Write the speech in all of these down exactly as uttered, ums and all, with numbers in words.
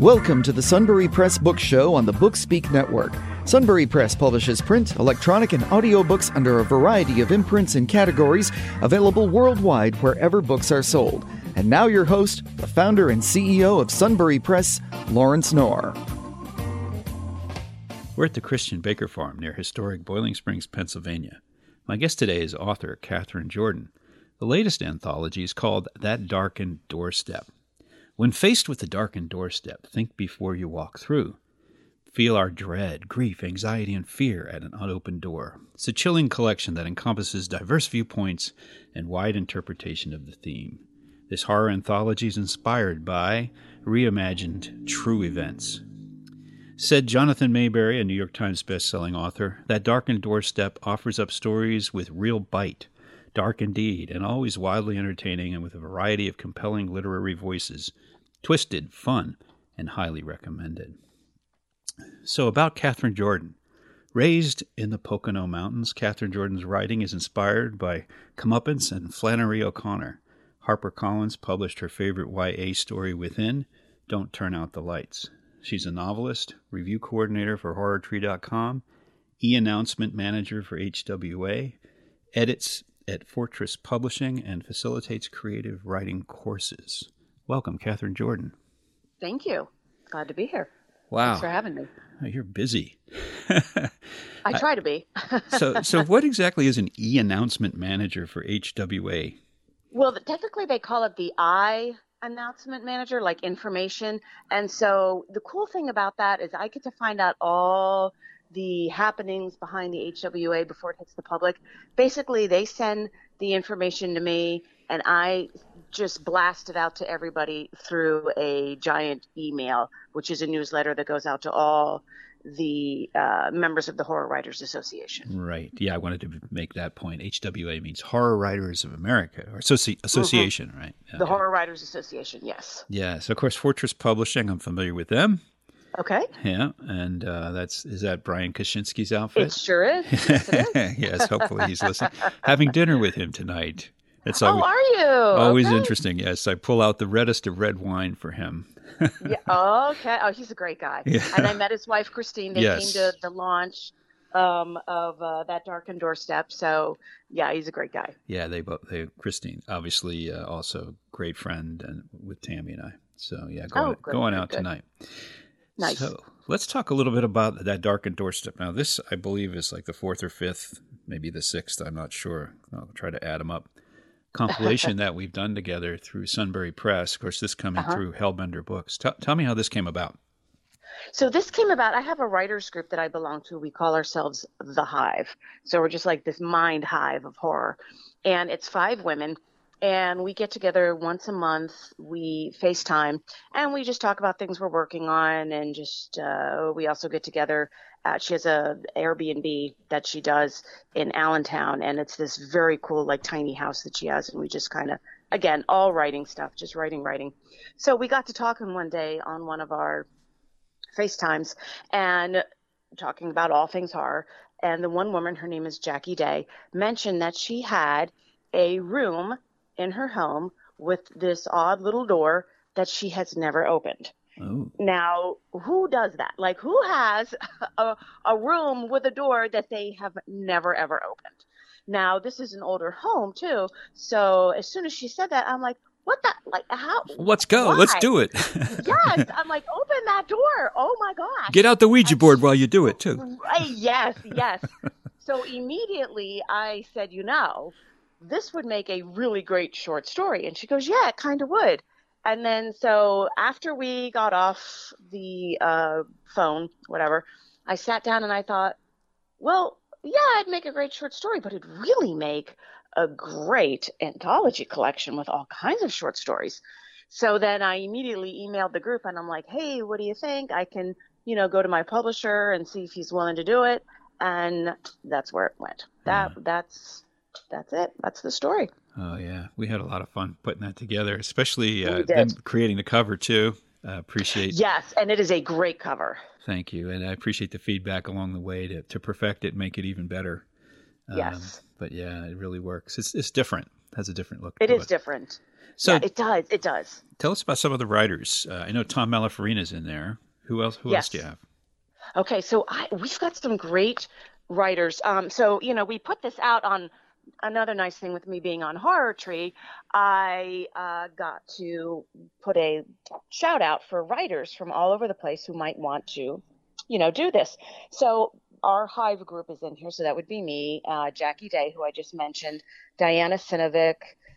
Welcome to the Sunbury Press Book Show on the Bookspeak Network. Sunbury Press publishes print, electronic, and audiobooks under a variety of imprints and categories, available worldwide wherever books are sold. And now your host, the founder and C E O of Sunbury Press, Lawrence Knorr. We're at the Christian Baker Farm near historic Boiling Springs, Pennsylvania. My guest today is author Katherine Jordan. The latest anthology is called That Darkened Doorstep. When faced with the darkened doorstep, think before you walk through. Feel our dread, grief, anxiety, and fear at an unopened door. It's a chilling collection that encompasses diverse viewpoints and wide interpretation of the theme. This horror anthology is inspired by reimagined true events. Said Jonathan Mayberry, a New York Times bestselling author, That Darkened Doorstep offers up stories with real bite, dark indeed, and always wildly entertaining and with a variety of compelling literary voices. Twisted, fun, and highly recommended. So about Katherine Jordan. Raised in the Pocono Mountains, Katherine Jordan's writing is inspired by comeuppance and Flannery O'Connor. HarperCollins published her favorite Y A story Within, Don't Turn Out the Lights. She's a novelist, review coordinator for horror tree dot com, e-announcement manager for H W A, edits at Fortress Publishing, and facilitates creative writing courses. Welcome, Katherine Jordan. Thank you. Glad to be here. Wow. Thanks for having me. Oh, you're busy. I try to be. so, so what exactly is an e-announcement manager for H W A? Well, technically they call it the I announcement manager, like information. And so the cool thing about that is I get to find out all the happenings behind the H W A before it hits the public. Basically, they send the information to me, and I just blast it out to everybody through a giant email, which is a newsletter that goes out to all the uh, members of the Horror Writers Association. Right. Yeah, I wanted to make that point. H W A means Horror Writers of America, or associ- association, mm-hmm. right? Okay. The Horror Writers Association, yes. Yeah. So, of course, Fortress Publishing, I'm familiar with them. Okay. Yeah, and uh, that's is that Brian Kaczynski's outfit? It sure is. Yes, it is. Yes, hopefully he's listening. Having dinner with him tonight. It's oh, always, are you? Always okay. interesting. Yes, I pull out the reddest of red wine for him. Yeah. Oh, okay. Oh, he's a great guy. Yeah. And I met his wife, Christine. They yes. came to the launch um, of uh, That Darkened Doorstep. So, yeah, he's a great guy. Yeah, they both. They Christine, obviously, uh, also great friend, and with Tammy and I. So, yeah, going oh, good, going good, out good. tonight. Nice. So let's talk a little bit about That Darkened Doorstep. Now, this, I believe, is like the fourth or fifth, maybe the sixth. I'm not sure. I'll try to add them up. Compilation that we've done together through Sunbury Press. Of course, this coming uh-huh. through Hellbender Books. T- tell me how this came about. So this came about, I have a writer's group that I belong to. We call ourselves The Hive. So we're just like this mind hive of horror. And it's five women. And we get together once a month. We FaceTime. And we just talk about things we're working on. And just uh, we also get together. Uh, she has a Airbnb that she does in Allentown, and it's this very cool, like, tiny house that she has. And we just kind of, again, all writing stuff, just writing, writing. So we got to talking one day on one of our FaceTimes and talking about all things horror. And the one woman, her name is Jackie Day, mentioned that she had a room in her home with this odd little door that she has never opened. Oh. Now, who does that? Like, who has a, a room with a door that they have never, ever opened? Now, this is an older home, too. So as soon as she said that, I'm like, what the? Like, how? Let's go. Why? Let's do it. Yes. I'm like, open that door. Oh, my gosh. Get out the Ouija board while you do it, too. Yes, yes. So immediately I said, you know, this would make a really great short story. And she goes, yeah, it kind of would. And then so after we got off the uh, phone, whatever, I sat down and I thought, well, yeah, I'd make a great short story, but it'd really make a great anthology collection with all kinds of short stories. So then I immediately emailed the group and I'm like, hey, what do you think? I can, you know, go to my publisher and see if he's willing to do it. And that's where it went. That yeah. That's that's it. That's the story. Oh, yeah. We had a lot of fun putting that together, especially uh, then creating the cover, too. I uh, appreciate Yes, and it is a great cover. Thank you. And I appreciate the feedback along the way to, to perfect it and make it even better. Yes. Um, but, yeah, it really works. It's it's different. has a different look It to is it. different. So yeah, it does. It does. Tell us about some of the writers. Uh, I know Tom Malafarina's in there. Who else? Who else Yes. do you have? Okay, so I, we've got some great writers. Um, so, you know, we put this out on another nice thing with me being on Horror Tree. I uh, got to put a shout out for writers from all over the place who might want to, you know, do this. So our Hive group is in here. So that would be me, uh, Jackie Day, who I just mentioned, Diana Sinovic,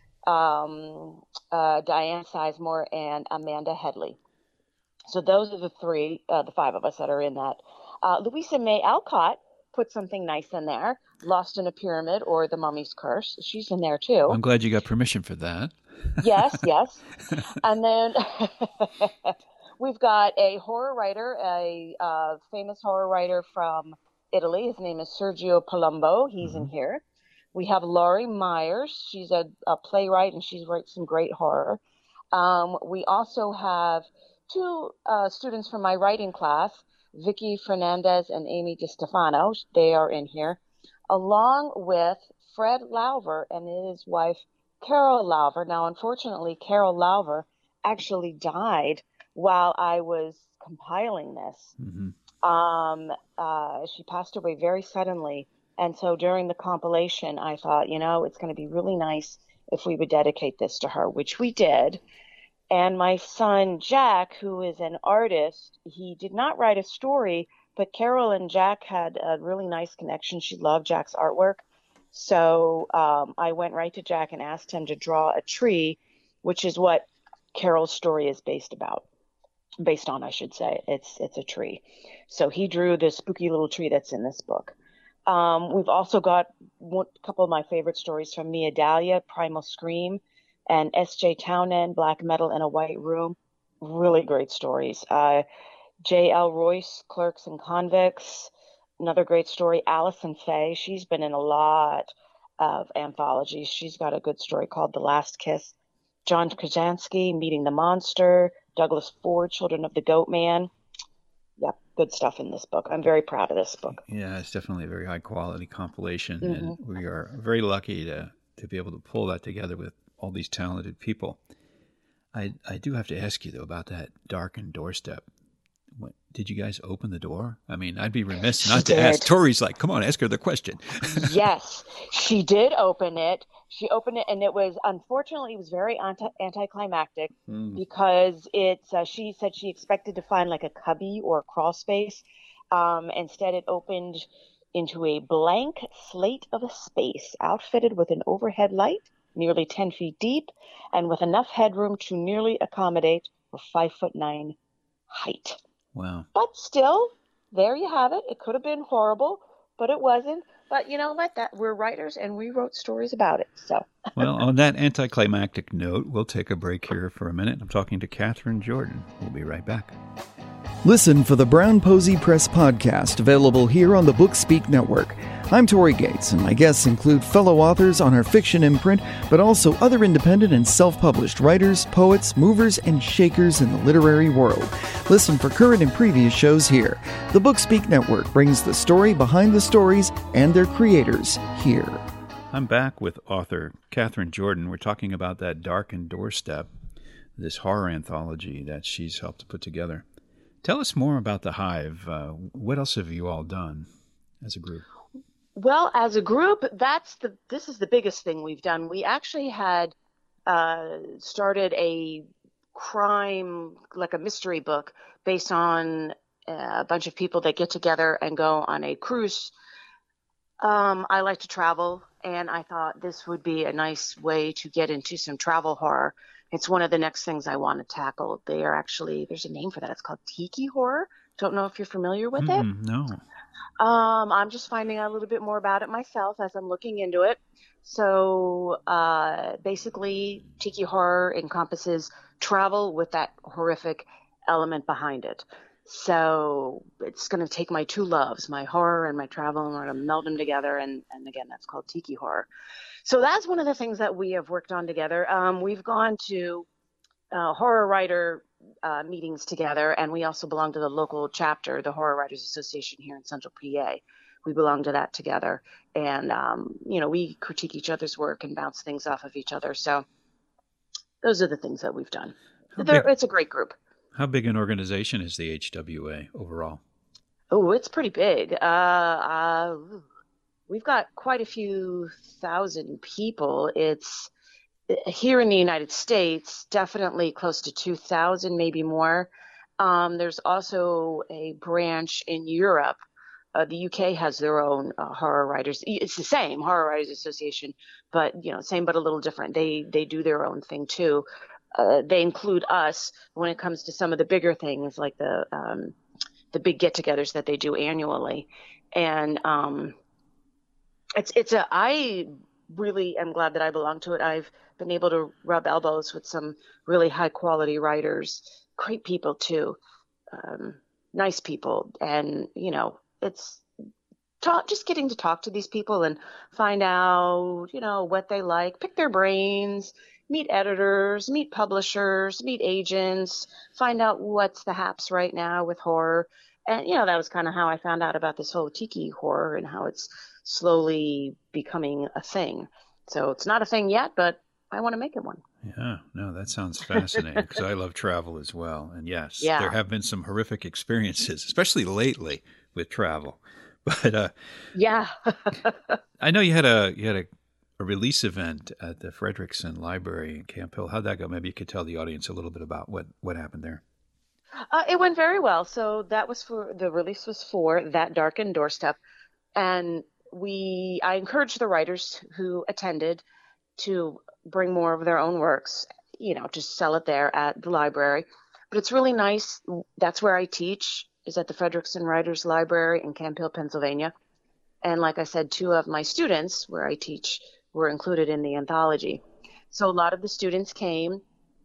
um, uh, Diane Sizemore, and Amanda Headley. So those are the three, uh, the five of us that are in that. Uh, Louisa May Alcott put something nice in there. Lost in a Pyramid or The Mummy's Curse. She's in there too. I'm glad you got permission for that. Yes, yes. And then we've got a horror writer, a uh, famous horror writer from Italy. His name is Sergio Palumbo. He's mm-hmm. in here. We have Laurie Myers. She's a, a playwright, and she's writes some great horror. Um, we also have two uh, students from my writing class, Vicky Fernandez and Amy DiStefano. They are in here, along with Fred Lauver and his wife, Carol Lauver. Now, unfortunately, Carol Lauver actually died while I was compiling this. Mm-hmm. Um, uh, she passed away very suddenly. And so during the compilation, I thought, you know, it's going to be really nice if we would dedicate this to her, which we did. And my son, Jack, who is an artist, he did not write a story, but Carol and Jack had a really nice connection. She loved Jack's artwork. So um, I went right to Jack and asked him to draw a tree, which is what Carol's story is based about, based on, I should say. It's it's a tree. So he drew the spooky little tree that's in this book. Um, we've also got one, a couple of my favorite stories from Mia Dahlia, Primal Scream, and S J Townend, Black Metal in a White Room. Really great stories. Uh, J L Royce, Clerks and Convicts. Another great story, Allison Faye. She's been in a lot of anthologies. She's got a good story called The Last Kiss. John Krasinski, Meeting the Monster. Douglas Ford, Children of the Goat Man. Yep, good stuff in this book. I'm very proud of this book. Yeah, it's definitely a very high quality compilation, mm-hmm. and we are very lucky to, to be able to pull that together with all these talented people. I I do have to ask you, though, about that darkened doorstep. What, did you guys open the door? I mean, I'd be remiss she not to did. ask. Tori's like, come on, ask her the question. Yes, she did open it. She opened it, and it was, unfortunately, it was very anti- anticlimactic mm. because it's, uh, she said she expected to find like a cubby or a crawl space. Um, instead, it opened into a blank slate of a space outfitted with an overhead light, nearly ten feet deep, and with enough headroom to nearly accommodate her five foot nine height. Wow. But still, there you have it. It could have been horrible, but it wasn't. But you know what? That we're writers and we wrote stories about it. So. Well, on that anticlimactic note, we'll take a break here for a minute. I'm talking to Katherine Jordan. We'll be right back. Listen for the Brown Posey Press podcast, available here on the Bookspeak Network. I'm Tori Gates, and my guests include fellow authors on our fiction imprint, but also other independent and self-published writers, poets, movers, and shakers in the literary world. Listen for current and previous shows here. The Bookspeak Network brings the story behind the stories and their creators here. I'm back with author Katherine Jordan. We're talking about that Darkened Doorstep, this horror anthology that she's helped to put together. Tell us more about the Hive. Uh, what else have you all done as a group? Well, as a group, that's the this is the biggest thing we've done. We actually had uh, started a crime, like a mystery book, based on a bunch of people that get together and go on a cruise. Um, I like to travel, and I thought this would be a nice way to get into some travel horror. It's one of the next things I want to tackle. They are actually, there's a name for that. It's called tiki horror. Don't know if you're familiar with mm, it. No. Um, I'm just finding out a little bit more about it myself as I'm looking into it. So uh, basically, tiki horror encompasses travel with that horrific element behind it. So it's going to take my two loves, my horror and my travel, and we're going to meld them together. And, and again, that's called tiki horror. So that's one of the things that we have worked on together. Um, we've gone to uh, horror writer uh, meetings together, and we also belong to the local chapter, the Horror Writers Association here in Central P A, we belong to that together. And, um, you know, we critique each other's work and bounce things off of each other. So those are the things that we've done. Big, it's a great group. How big an organization is the H W A overall? Oh, it's pretty big. Uh, uh, we've got quite a few thousand people. It's here in the United States, definitely close to two thousand, maybe more. Um, there's also a branch in Europe. Uh, the U K has their own uh, horror writers. It's the same, Horror Writers Association, but you know, same but a little different. They they do their own thing too. Uh, they include us when it comes to some of the bigger things, like the um, the big get-togethers that they do annually. And um, it's it's a I really am glad that I belong to it. I've been able to rub elbows with some really high-quality writers, great people too, um, nice people, and you know. It's talk, just getting to talk to these people and find out, you know, what they like, pick their brains, meet editors, meet publishers, meet agents, find out what's the haps right now with horror. And, you know, that was kind of how I found out about this whole tiki horror and how it's slowly becoming a thing. So it's not a thing yet, but I want to make it one. Yeah, no, that sounds fascinating because I love travel as well. And yes, yeah. there have been some horrific experiences, especially lately with travel. But uh, yeah, I know you had a you had a, a release event at the Frederickson Library in Camp Hill. How'd that go? Maybe you could tell the audience a little bit about what, what happened there. Uh, it went very well. So that was for the release was for That Darkened Doorstep, and we I encouraged the writers who attended to bring more of their own works, you know, just sell it there at the library. But it's really nice. That's where I teach, is at the Frederickson Writers Library in Camp Hill, Pennsylvania. And like I said, two of my students where I teach were included in the anthology. So a lot of the students came.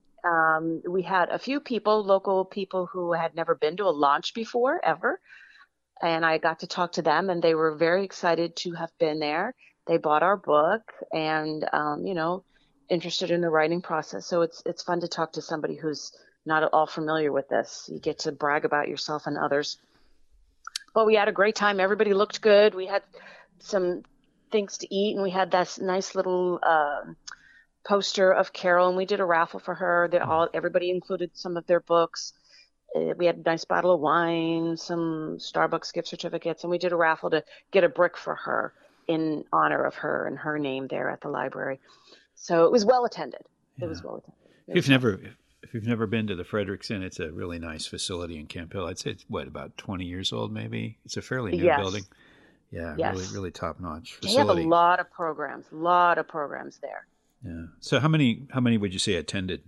Um, we had a few people, local people who had never been to a launch before, ever. And I got to talk to them, and they were very excited to have been there. They bought our book and, um, you know, interested in the writing process. So it's it's fun to talk to somebody who's not at all familiar with this. You get to brag about yourself and others. But we had a great time. Everybody looked good. We had some things to eat, and we had this nice little uh, poster of Carol, and we did a raffle for her. They all everybody included some of their books. Uh, we had a nice bottle of wine, some Starbucks gift certificates, and we did a raffle to get a brick for her in honor of her and her name there at the library. So it was well attended. Yeah. It was well attended. If you've never, if you've never been to the Frederickson, it's a really nice facility in Camp Hill. I'd say it's what, about twenty years old, maybe. It's a fairly new yes. building. Yeah, yes. really, really top notch facility. They have a lot of programs, a lot of programs there. Yeah. So how many, how many would you say attended?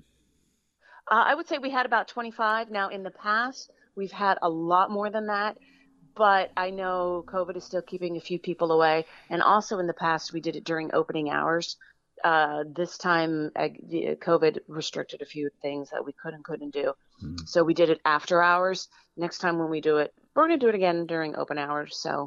Uh, I would say we had about twenty-five. Now, in the past, we've had a lot more than that. But I know COVID is still keeping a few people away. And also in the past, we did it during opening hours. Uh, this time, uh, COVID restricted a few things that we could and couldn't do. Hmm. So we did it after hours. Next time when we do it, we're going to do it again during open hours. So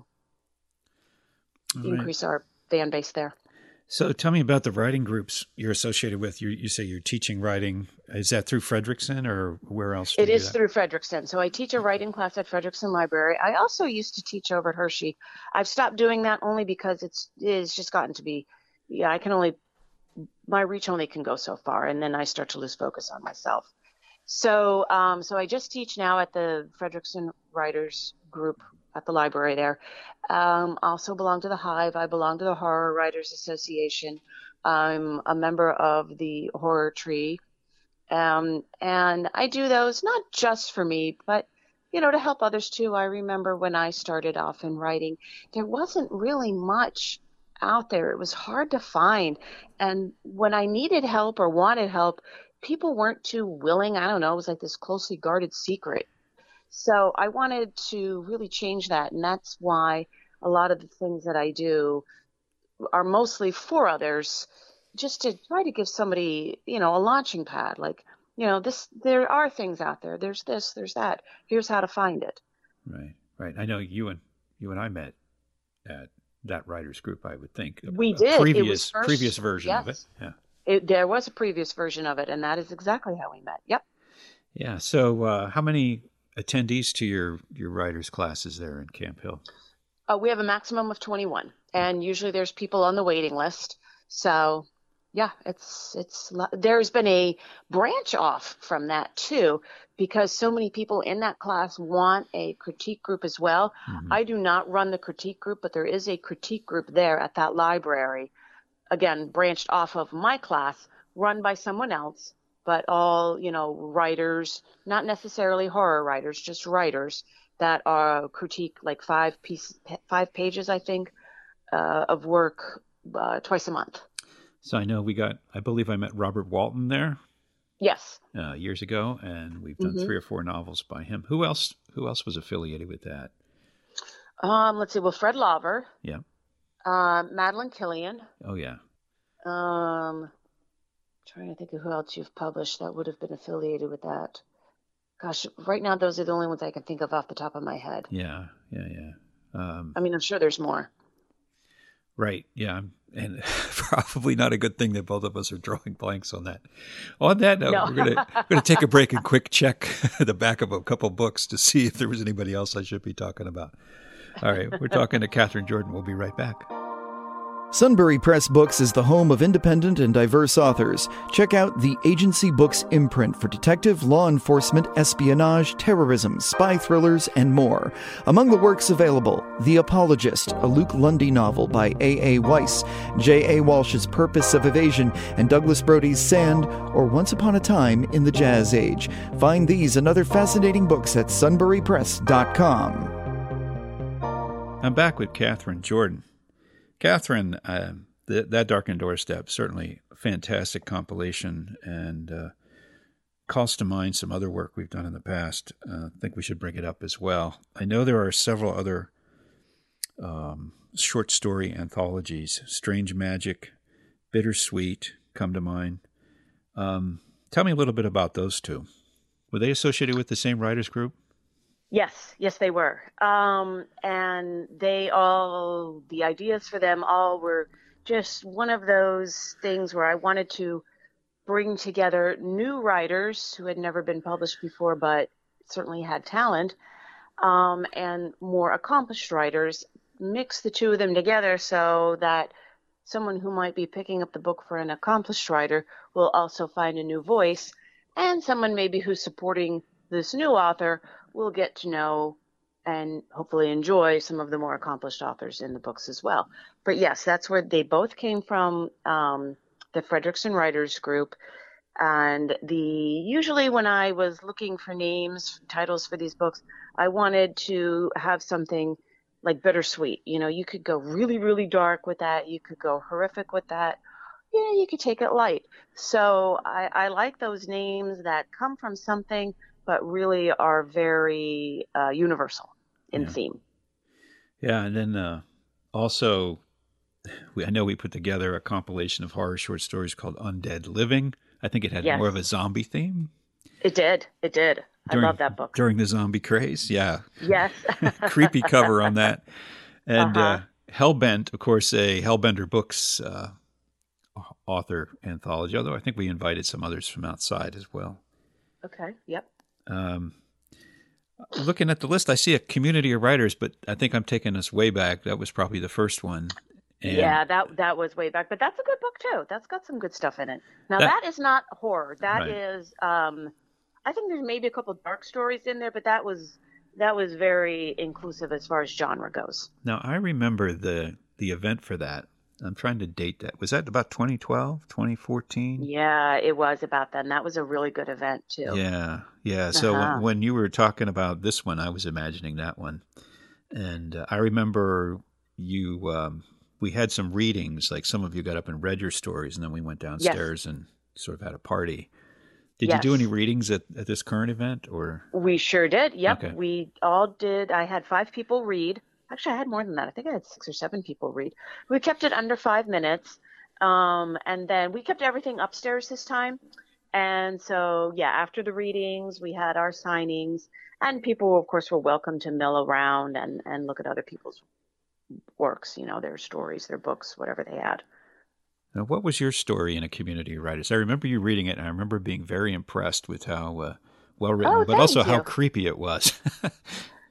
right. Increase our fan base there. So tell me about the writing groups you're associated with. You, you say you're teaching writing. Is that through Frederickson or where else? It is through Frederickson. So I teach a writing class at Frederickson Library. I also used to teach over at Hershey. I've stopped doing that only because it's it's just gotten to be, yeah, I can only, my reach only can go so far, and then I start to lose focus on myself. So um, so I just teach now at the Frederickson Writers Group at the library there. Um, also belong to the Hive. I belong to the Horror Writers Association. I'm a member of the Horror Tree. Um, and I do those not just for me, but, you know, to help others too. I remember when I started off in writing, there wasn't really much out there. It was hard to find. And when I needed help or wanted help, people weren't too willing. I don't know. It was like this closely guarded secret. So I wanted to really change that. And that's why a lot of the things that I do are mostly for others, just to try to give somebody, you know, a launching pad. Like, you know, this, there are things out there. There's this, there's that. Here's how to find it. Right, right. I know you and you and I met at that writers group, I would think. We a did. Previous, it was first, previous version yes. of it. Yeah. It, there was a previous version of it, and that is exactly how we met. Yep. Yeah. So uh, how many attendees to your, your writers classes there in Camp Hill? Uh, we have a maximum of twenty-one, and usually there's people on the waiting list. So, yeah, it's it's lo- there's been a branch off from that too, because so many people in that class want a critique group as well. Mm-hmm. I do not run the critique group, but there is a critique group there at that library, again, branched off of my class, run by someone else, but all, you know, writers, not necessarily horror writers, just writers that are critique like five piece, five pages, I think, uh, of work uh, twice a month. So I know we got, I believe I met Robert Walton there. Yes. Uh, years ago, and we've done Mm-hmm. three or four novels by him. Who else? Who else was affiliated with that? Um, let's see. Well, Fred Lauver, Yeah. uh, Madeline Killian. Oh yeah. Um, trying to think of who else you've published that would have been affiliated with that. Gosh, right now those are the only ones I can think of off the top of my head. Yeah. Yeah. Yeah. Um, I mean, I'm sure there's more. right. Yeah. And probably not a good thing that both of us are drawing blanks on that. On that note, No. we're gonna we're gonna take a break and quick check the back of a couple books to see if there was anybody else I should be talking about. All right, we're talking to Catherine Jordan. We'll be right back. Sunbury Press Books is the home of independent and diverse authors. Check out the Agency Books imprint for detective, law enforcement, espionage, terrorism, spy thrillers, and more. Among the works available, The Apologist, a Luke Lundy novel by A A. Weiss, J A. Walsh's Purpose of Evasion, and Douglas Brody's Sand, or Once Upon a Time in the Jazz Age. Find these and other fascinating books at sunbury press dot com. I'm back with Catherine Jordan. Catherine, uh, th- That Darkened Doorstep, certainly a fantastic compilation, and uh, calls to mind some other work we've done in the past. Uh, I think we should bring it up as well. I know there are several other um, short story anthologies. Strange Magic, Bittersweet come to mind. Um, tell me a little bit about those two. Were they associated with the same writers group? Yes, yes, they were. Um, and they all, the ideas for them all were just one of those things where I wanted to bring together new writers who had never been published before, but certainly had talent, um, and more accomplished writers, mix the two of them together so that someone who might be picking up the book for an accomplished writer will also find a new voice, and someone maybe who's supporting this new author will get to know and hopefully enjoy some of the more accomplished authors in the books as well. But yes, that's where they both came from, um, the Fredrickson Writers Group. And the usually when I was looking for names, titles for these books, I wanted to have something like Bittersweet. You know, you could go really, really dark with that. You could go horrific with that. You know, you could take it light. So I, I like those names that come from something but really are very uh, universal in Yeah. theme. Yeah, and then uh, also, we, I know we put together a compilation of horror short stories called Undead Living. I think it had Yes. more of a zombie theme. It did. It did. During, I love that book. During the zombie craze, yeah. Yes. Creepy cover on that. And Uh-huh. uh, Hellbent, of course, a Hellbender Books uh, author anthology, although I think we invited some others from outside as well. Okay. Yep. Um, looking at the list, I see a community of writers, but I think I'm taking us way back. That was probably the first one. And yeah, that that was way back, but that's a good book too. That's got some good stuff in it. Now That- that is not horror. That Right. is, um, I think there's maybe a couple dark stories in there, but that was that was very inclusive as far as genre goes. Now, I remember the the event for that. I'm trying to date that. Was that about twenty twelve, twenty fourteen? Yeah, it was about then. That was a really good event too. Yeah, yeah. So Uh-huh. when, when you were talking about this one, I was imagining that one. And uh, I remember you, um, we had some readings, like some of you got up and read your stories, and then we went downstairs and sort of had a party. Did Yes. you do any readings at, at this current event? Or We sure did. Yep. Okay. We all did. I had five people read. Actually, I had more than that. I think I had six or seven people read. We kept it under five minutes. Um, and then we kept everything upstairs this time. And so, yeah, after the readings, we had our signings. And people, of course, were welcome to mill around and, and look at other people's works, you know, their stories, their books, whatever they had. now, what was your story in A Community of Writers? I remember you reading it, and I remember being very impressed with how uh, well written, Oh, but also thank how you. creepy it was.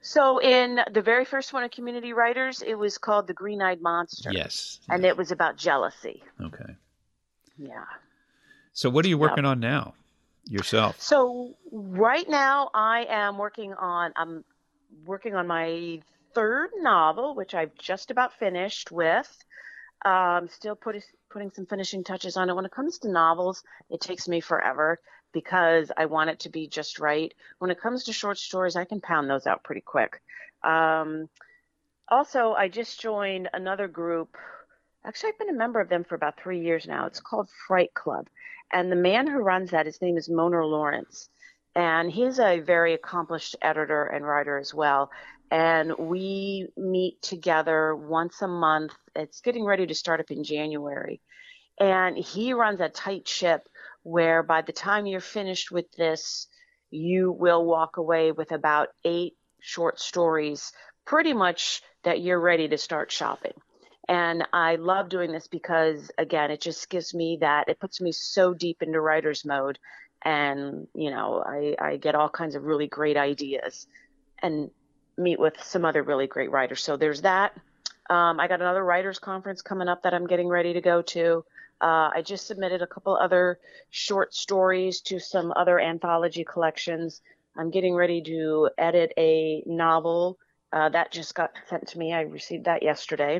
So in the very first one of Community Writers, it was called The Green-Eyed Monster. Yes. And yes. it was about jealousy. Okay. Yeah. So what are you working Yep. on now yourself? So right now I am working on I'm working on my third novel, which I've just about finished with. Um, still putting putting some finishing touches on it. When it comes to novels, it takes me forever because I want it to be just right. When it comes to short stories, I can pound those out pretty quick. Um, also, I just joined another group. Actually, I've been a member of them for about three years now. It's called Fright Club. And the man who runs that, his name is Mona Lawrence. And he's a very accomplished editor and writer as well. And we meet together once a month. It's getting ready to start up in January. And he runs a tight ship where by the time you're finished with this, you will walk away with about eight short stories, pretty much that you're ready to start shopping. And I love doing this because, again, it just gives me that, it puts me so deep into writer's mode. And, you know, I, I get all kinds of really great ideas and meet with some other really great writers. So there's that. Um, I got another writers conference coming up that I'm getting ready to go to. Uh, I just submitted a couple other short stories to some other anthology collections. I'm getting ready to edit a novel uh, that just got sent to me. I received that yesterday.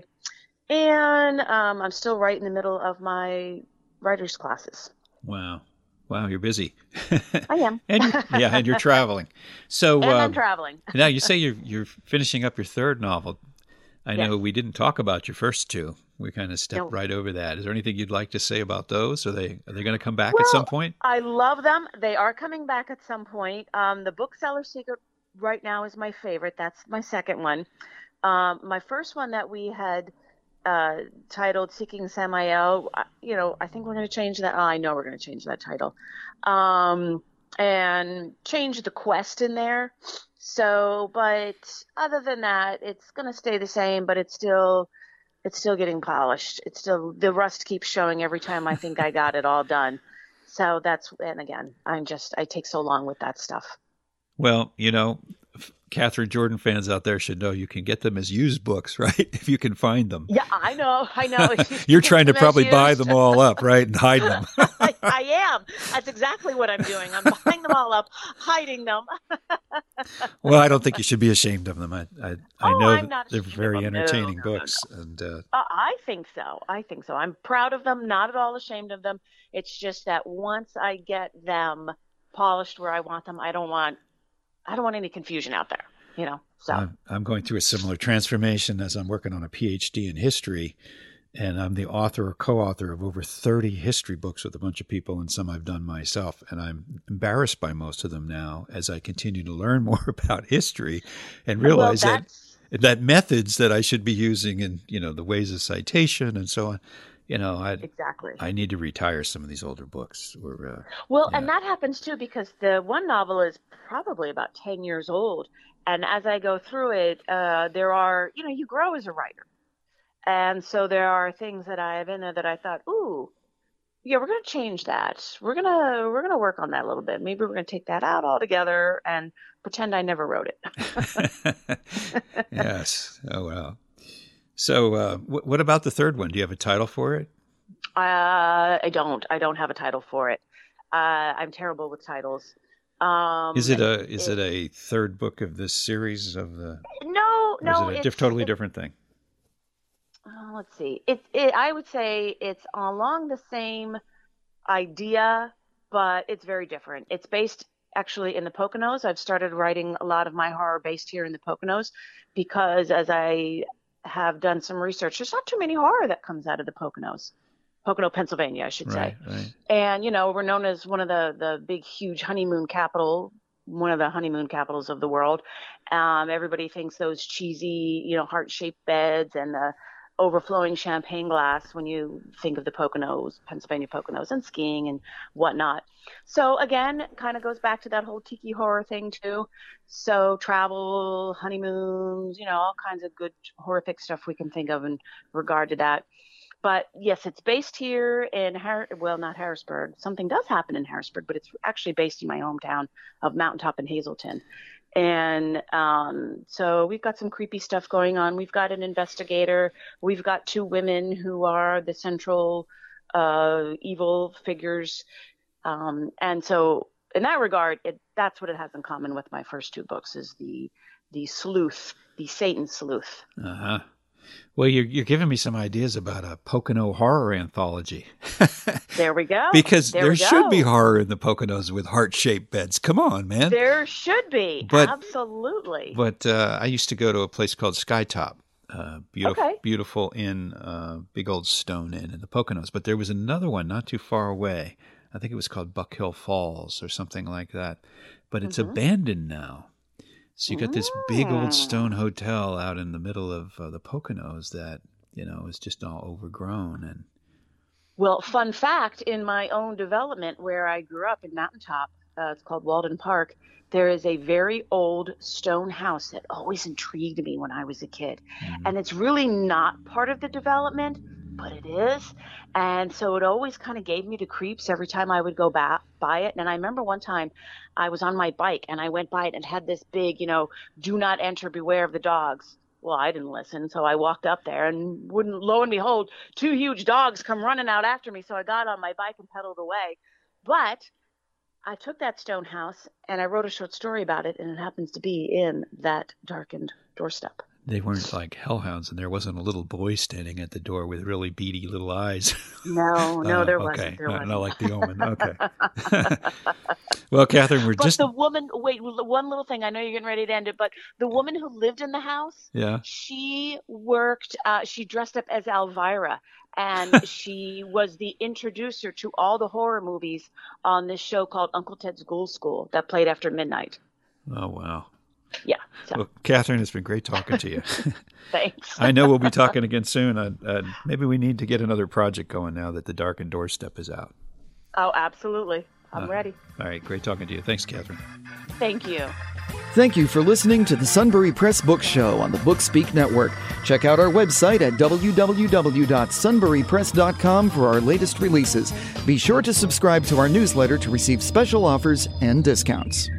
And um, I'm still right in the middle of my writer's classes. Wow. Wow, you're busy. I am. and you're, yeah, and you're traveling. So and um, I'm traveling. now you say you're you're finishing up your third novel. I Yes. know we didn't talk about your first two. We kind of stepped No. right over that. Is there anything you'd like to say about those? Are they are they going to come back Well, at some point? I love them. They are coming back at some point. Um, the Bookseller Secret right now is my favorite. That's my second one. Um, my first one that we had uh, titled Seeking Samael, uh, you know, I think we're going to change that. Oh, I know we're going to change that title. Um, and change the quest in there. So, but other than that, it's going to stay the same, but it's still, it's still getting polished. It's still, the rust keeps showing every time I think I got it all done. So that's, and again, I'm just, I take so long with that stuff. Well, you know, Katherine Jordan fans out there should know you can get them as used books, right? If you can find them. Yeah, I know. I know. You're trying to Them as probably buy used. them all up, right? And hide them. I, I am. That's exactly what I'm doing. I'm buying them all up, hiding them. Well, I don't think you should be ashamed of them. I I, I Oh, know I'm that not they're ashamed of very them. No, entertaining no, no, books. And uh, Uh, I think so. I think so. I'm proud of them, not at all ashamed of them. It's just that once I get them polished where I want them, I don't want I don't want any confusion out there, you know. So I'm, I'm going through a similar transformation as I'm working on a P H D in history. And I'm the author or co-author of over thirty history books with a bunch of people, and some I've done myself. And I'm embarrassed by most of them now as I continue to learn more about history and realize well, that that's, that methods that I should be using and, you know, the ways of citation and so on, you know, I exactly. I need to retire some of these older books. Or uh, Well, yeah. and that happens too because the one novel is probably about ten years old. And as I go through it, uh, there are, you know, you grow as a writer. And so there are things that I have in there that I thought, ooh, yeah, we're going to change that. We're going to we're going to work on that a little bit. Maybe we're going to take that out altogether and pretend I never wrote it. Yes. Oh, well. So uh, w- what about the third one? Do you have a title for it? Uh, I don't. I don't have a title for it. Uh, I'm terrible with titles. Um, Is it a is it, it a third book of this series of the? No, or no. Is it a it's, diff- totally it's, different thing? Uh, let's see. It, it. I would say it's along the same idea, but it's very different. It's based actually in the Poconos. I've started writing a lot of my horror based here in the Poconos because as I have done some research, there's not too many horror that comes out of the Poconos. Pocono, Pennsylvania, I should Right, say. right. And, you know, we're known as one of the, the big, huge honeymoon capital, one of the honeymoon capitals of the world. Um, everybody thinks those cheesy, you know, heart-shaped beds and the overflowing champagne glass when you think of the Poconos, Pennsylvania Poconos, and skiing and whatnot. So again, kind of goes back to that whole tiki horror thing too. So travel, honeymoons, you know, all kinds of good horrific stuff we can think of in regard to that. but yes, it's based here in Har- well, not Harrisburg. Something does happen in Harrisburg, but it's actually based in my hometown of Mountaintop and Hazleton. And um, so we've got some creepy stuff going on. We've got an investigator. We've got two women who are the central uh, evil figures. Um, and so in that regard, it, that's what it has in common with my first two books, is the the sleuth, the Satan sleuth. Uh-huh. Well, you're, you're giving me some ideas about a Pocono horror anthology. There we go. Because there, there should be horror in the Poconos with heart-shaped beds. Come on, man. There should be. But, Absolutely. But uh, I used to go to a place called Skytop. Uh, beautiful, okay. beautiful inn, uh, big old stone inn in the Poconos. But there was another one not too far away. I think it was called Buck Hill Falls or something like that. But it's mm-hmm. abandoned now. So you got this big old stone hotel out in the middle of uh, the Poconos that, you know, is just all overgrown. And well, fun fact, in my own development where I grew up in Mountaintop, uh, it's called Walden Park, there is a very old stone house that always intrigued me when I was a kid. Mm-hmm. And it's really not part of the development, but it is. And so it always kind of gave me the creeps every time I would go back by it. And I remember one time I was on my bike and I went by it and it had this big, you know, do not enter, beware of the dogs. Well, I didn't listen. So I walked up there and wouldn't, lo and behold, two huge dogs come running out after me. So I got on my bike and pedaled away. But I took that stone house and I wrote a short story about it. And it happens to be in that darkened doorstep. They weren't like hellhounds, and there wasn't a little boy standing at the door with really beady little eyes. No, no, there uh, okay. wasn't. There not, wasn't. Not like The Omen. Okay. Well, Catherine, we're but just... the woman, wait, one little thing. I know you're getting ready to end it, but the woman who lived in the house, yeah, she worked, uh, she dressed up as Elvira, and she was the introducer to all the horror movies on this show called Uncle Ted's Ghoul School that played after midnight. Oh, wow. Yeah. So. Well, Catherine, it's been great talking to you. Thanks. I know we'll be talking again soon. Uh, uh, maybe we need to get another project going now that The Darkened Doorstep is out. Oh, absolutely. I'm uh, ready. All right. Great talking to you. Thanks, Catherine. Thank you. Thank you for listening to the Sunbury Press Book Show on the Bookspeak Network. Check out our website at w w w dot sunbury press dot com for our latest releases. Be sure to subscribe to our newsletter to receive special offers and discounts.